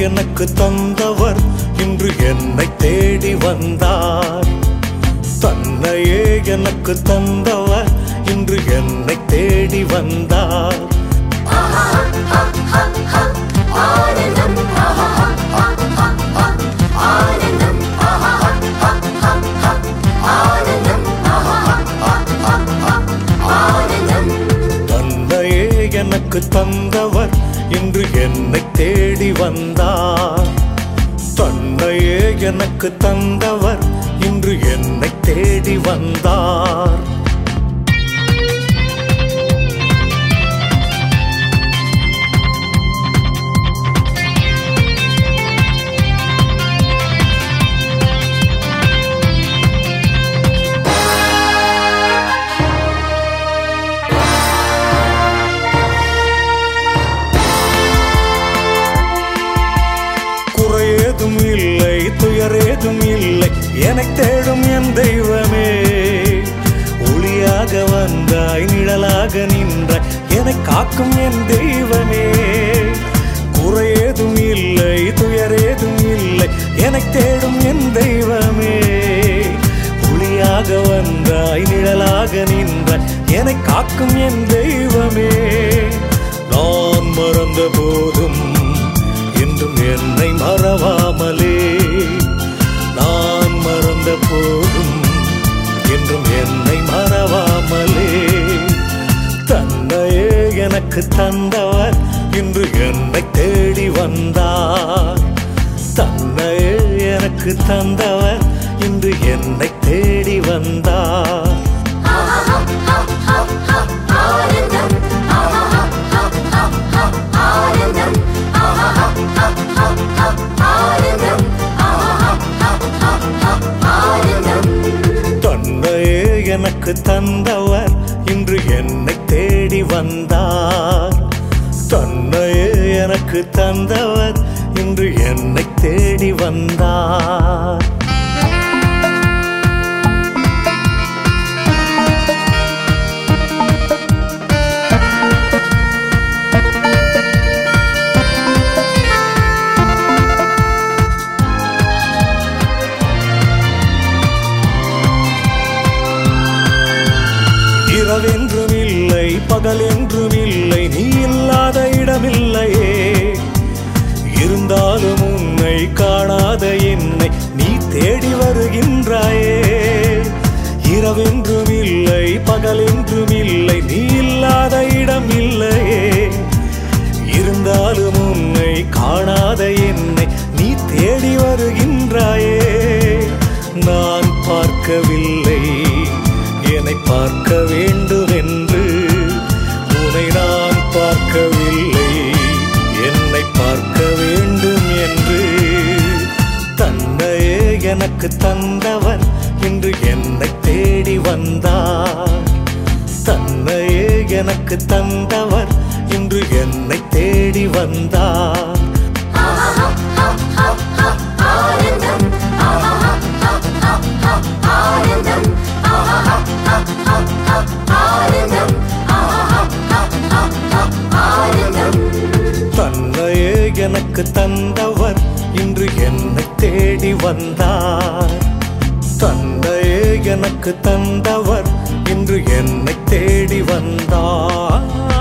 எனக்கு தந்தவர் இன்று என்னை தேடி வந்தார். தன்னையே எனக்கு தந்தவர் இன்று என்னை தேடி வந்தார். தன்னையே எனக்கு தந்தவர் இன்று என்னை தேடி வந்தார். தன்னையே எனக்கு தந்தவர் இன்று என்னை தேடி வந்தார். குறையேதும் இல்லை, துயரேதும் இல்லை, என்னை தேடும் என் தெய்வமே. ஒளியாக வந்தாய், நிழலாக நின்றாய், என்னை காக்கும் என் தெய்வமே. குறையேதும் இல்லை, துயரேதும் இல்லை, என்னை தேடும் என் தெய்வமே. ஒளியாக வந்தாய், நிழலாக நின்றாய், என்னை காக்கும் என் தெய்வமே. நான் மறந்த போதும் என்றும் என்னை மறவாமலே, நான் மறந்த போதும் என்றும் என்னை மறவாமலே. தன்னையே எனக்கு தந்தவர் இன்று என்னை தேடி வந்தார். தன்னையே எனக்கு தந்தவர் இன்று என்னை தேடி வந்தார். தன்னையே எனக்கு தந்தவர் இன்று என்னை தேடி வந்தார். தன்னையே எனக்கு தந்தவர் இன்று என்னை தேடி வந்தார். இரவென்றும் இல்லை, பகல் என்றும் இல்லை, நீ இல்லாத இடமில்லையே. இருந்தாலும் உன்னை காணாத என்னை நீ தேடி வருகின்றாயே. இரவென்றும் இல்லை, பகல் என்றும் இல்லை, நீ இல்லாத இடம் இல்லையே. இருந்தாலும் உன்னை காணாத என்னை நீ தேடி வருகின்றாயே. நான் பார்க்கவில்லை, என்னை பார்க்க வேண்டும் என்று, உன்னை நான் பார்க்கவில்லை, என்னை பார்க்க வேண்டும் என்று. தன்னையே எனக்கு தந்தவர் இன்று என்னை தேடி வந்தார். தன்னையே எனக்கு தந்தவர் இன்று என்னை தேடி வந்தார். தன்னையே எனக்கு தந்தவர் இன்று என்னை தேடி வந்தார். தன்னையே எனக்கு தந்தவர் இன்று என்னை தேடி வந்தார்.